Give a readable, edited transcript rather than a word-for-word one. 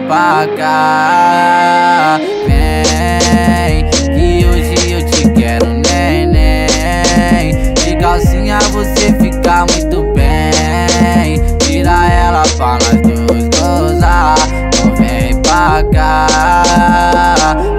pra cá. Vem, que hoje eu te quero, neném. De calcinha você fica muito bem. Tira ela pra nós dois gozar. Então vem pra cá.